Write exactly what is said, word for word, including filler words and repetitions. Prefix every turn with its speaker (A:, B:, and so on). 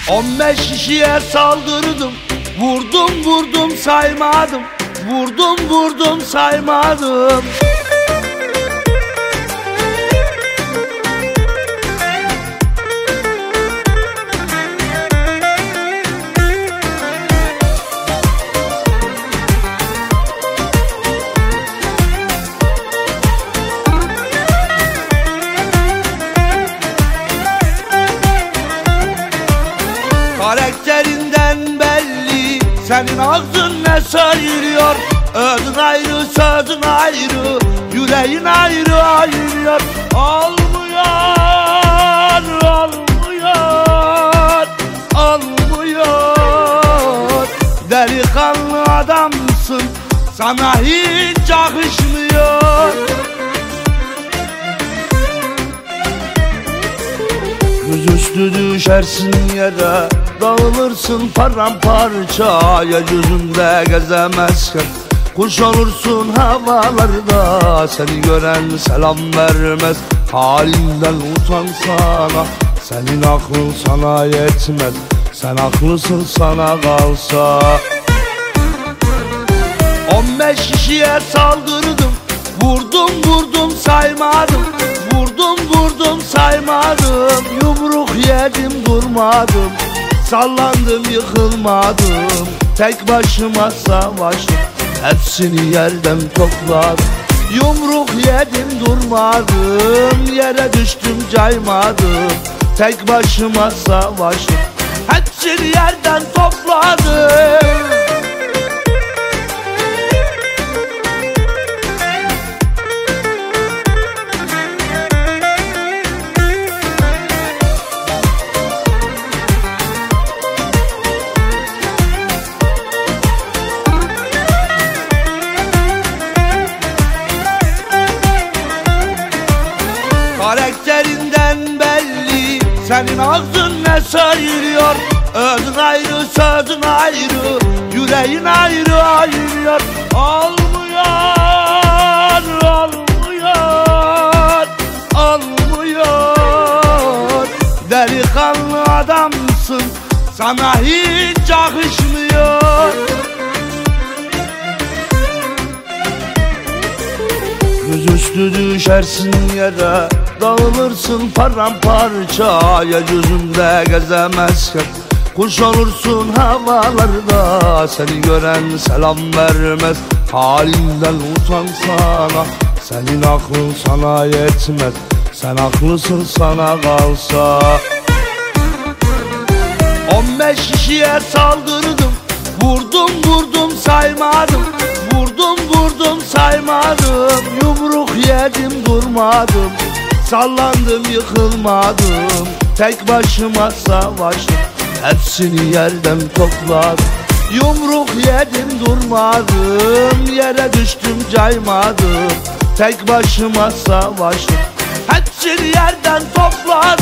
A: On beş kişiye saldırdım, vurdum vurdum saymadım, vurdum vurdum saymadım. Karakterinden belli, senin ağzın ne sayırıyor? Ödün ayrı, sözün ayrı, yüreğin ayrı ayırıyor. Olmuyor, olmuyor, olmuyor. Delikanlı adamsın, sana hiç yakışmıyor. Yüzüstü düşersin yere, dağılırsın paramparça. Yeryüzünde gezemezken kuş olursun havalarda. Seni gören selam vermez, halinden utansana. Senin aklın sana yetmez, sen haklısın sana kalsa. On beş kişiye saldırdım, vurdum vurdum saymadım, vurdum vurdum saymadım. Yumruk yedim durmadım, sallandım yıkılmadım. Tek başıma savaştım, hepsini yerden topladım. Yumruk yedim durmadım, yere düştüm caymadım. Tek başıma savaştım, hepsini yerden topladım. Karakterinden belli, senin ağzın ne sayırıyor? Ödün ayrı, sözün ayrı, yüreğin ayrı ayırıyor. Olmuyor, olmuyor, olmuyor. Delikanlı adamsın, sana hiç yakışmıyor. Yüzüstü düşersin yere, dağılırsın paramparça. Yeryüzünde gezemezken kuş olursun havalarda. Seni gören selam vermez, halinden utansana. Senin aklın sana yetmez, sen haklısın sana kalsa. On beş kişiye saldırdım, vurdum vurdum saymadım, vurdum vurdum saymadım. Yumruk yedim durmadım, sallandım yıkılmadım. Tek başıma savaştım, hepsini yerden topladım. Yumruk yedim durmadım, yere düştüm caymadım. Tek başıma savaştım, hepsini yerden topladım.